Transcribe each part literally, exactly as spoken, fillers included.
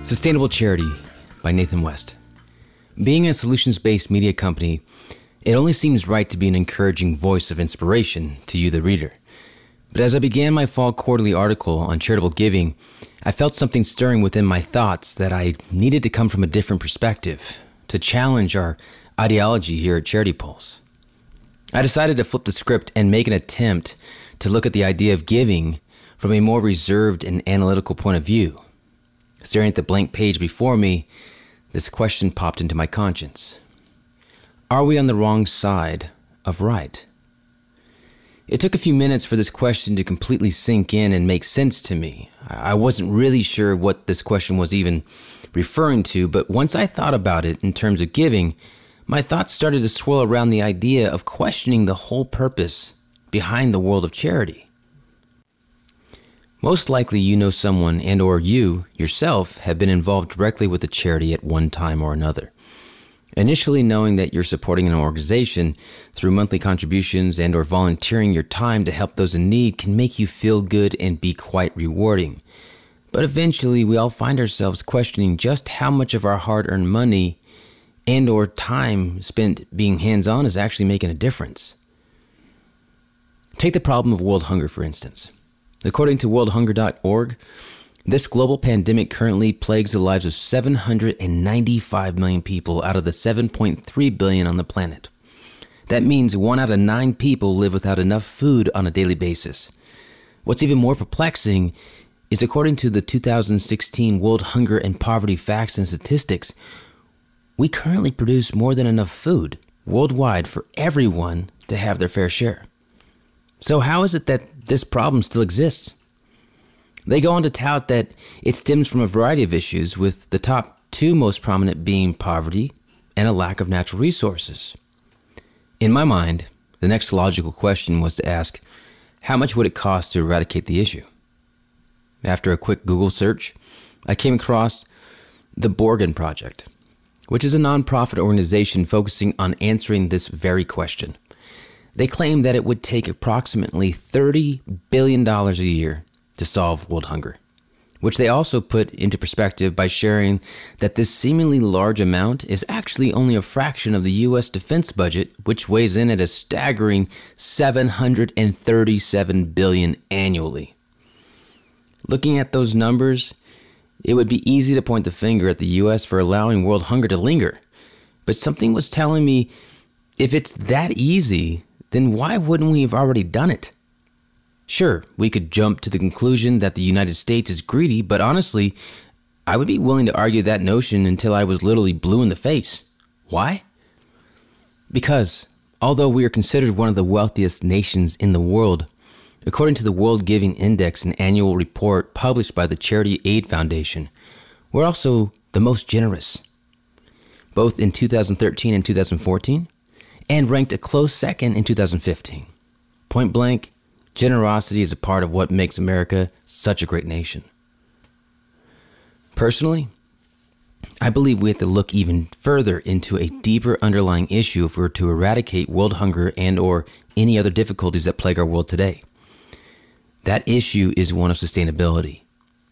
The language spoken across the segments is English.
Sustainable Charity by Nathan West. Being a solutions-based media company, it only seems right to be an encouraging voice of inspiration to you, the reader. But as I began my fall quarterly article on charitable giving, I felt something stirring within my thoughts that I needed to come from a different perspective, to challenge our ideology here at Charity Pulse. I decided to flip the script and make an attempt to look at the idea of giving from a more reserved and analytical point of view. Staring at the blank page before me, this question popped into my conscience. Are we on the wrong side of right? It took a few minutes for this question to completely sink in and make sense to me. I wasn't really sure what this question was even referring to, but once I thought about it in terms of giving, my thoughts started to swirl around the idea of questioning the whole purpose behind the world of charity. Most likely you know someone and or you, yourself, have been involved directly with a charity at one time or another. Initially knowing that you're supporting an organization through monthly contributions and or volunteering your time to help those in need can make you feel good and be quite rewarding. But eventually we all find ourselves questioning just how much of our hard-earned money and or time spent being hands-on is actually making a difference. Take the problem of world hunger, for instance. According to world hunger dot org, this global pandemic currently plagues the lives of seven hundred ninety-five million people out of the seven point three billion on the planet. That means one out of nine people live without enough food on a daily basis. What's even more perplexing is, according to the two thousand sixteen World Hunger and Poverty Facts and Statistics, we currently produce more than enough food worldwide for everyone to have their fair share. So how is it that this problem still exists? They go on to tout that it stems from a variety of issues, with the top two most prominent being poverty and a lack of natural resources. In my mind, the next logical question was to ask, how much would it cost to eradicate the issue? After a quick Google search, I came across the Borgen Project, which is a nonprofit organization focusing on answering this very question. They claim that it would take approximately thirty billion dollars a year to solve world hunger, which they also put into perspective by sharing that this seemingly large amount is actually only a fraction of the U S defense budget, which weighs in at a staggering seven hundred thirty-seven billion dollars annually. Looking at those numbers, it would be easy to point the finger at the U S for allowing world hunger to linger. But something was telling me, if it's that easy, then why wouldn't we have already done it? Sure, we could jump to the conclusion that the United States is greedy, but honestly, I would be willing to argue that notion until I was literally blue in the face. Why? Because, although we are considered one of the wealthiest nations in the world, according to the World Giving Index, an annual report published by the Charity Aid Foundation, we're also the most generous, both in two thousand thirteen and two thousand fourteen, and ranked a close second in two thousand fifteen. Point blank, generosity is a part of what makes America such a great nation. Personally, I believe we have to look even further into a deeper underlying issue if we were to eradicate world hunger and or any other difficulties that plague our world today. That issue is one of sustainability.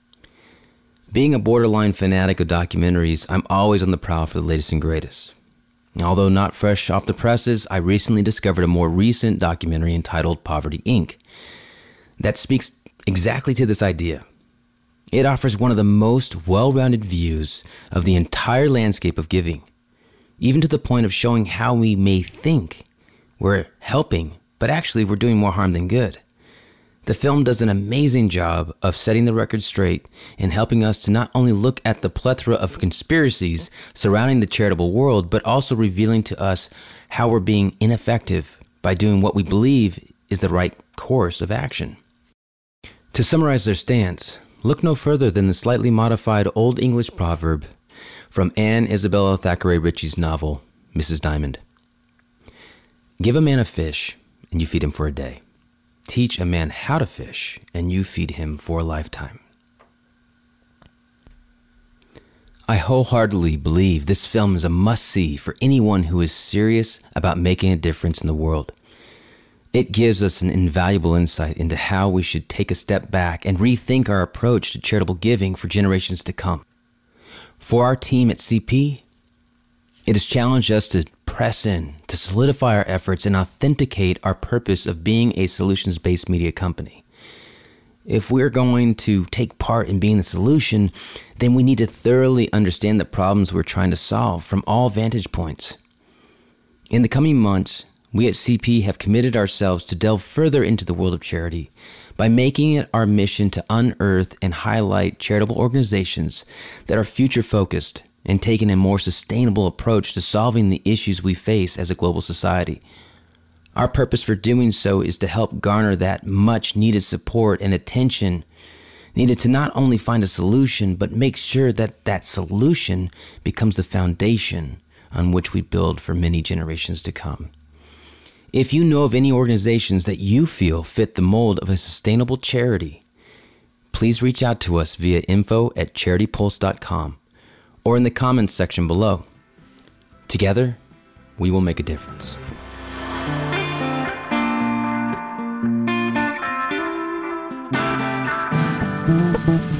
Being a borderline fanatic of documentaries, I'm always on the prowl for the latest and greatest. Although not fresh off the presses, I recently discovered a more recent documentary entitled Poverty, Incorporated that speaks exactly to this idea. It offers one of the most well-rounded views of the entire landscape of giving, even to the point of showing how we may think we're helping, but actually we're doing more harm than good. The film does an amazing job of setting the record straight and helping us to not only look at the plethora of conspiracies surrounding the charitable world, but also revealing to us how we're being ineffective by doing what we believe is the right course of action. To summarize their stance, look no further than the slightly modified Old English proverb from Anne Isabella Thackeray Ritchie's novel, Missus Diamond. Give a man a fish, and you feed him for a day. Teach a man how to fish, and you feed him for a lifetime. I wholeheartedly believe this film is a must-see for anyone who is serious about making a difference in the world. It gives us an invaluable insight into how we should take a step back and rethink our approach to charitable giving for generations to come. For our team at C P, it has challenged us to press in, to solidify our efforts and authenticate our purpose of being a solutions-based media company. If we're going to take part in being the solution, then we need to thoroughly understand the problems we're trying to solve from all vantage points. In the coming months, we at C P have committed ourselves to delve further into the world of charity by making it our mission to unearth and highlight charitable organizations that are future-focused and taking a more sustainable approach to solving the issues we face as a global society. Our purpose for doing so is to help garner that much-needed support and attention needed to not only find a solution, but make sure that that solution becomes the foundation on which we build for many generations to come. If you know of any organizations that you feel fit the mold of a sustainable charity, please reach out to us via info at charity pulse dot com or in the comments section below. Together, we will make a difference. Thank you.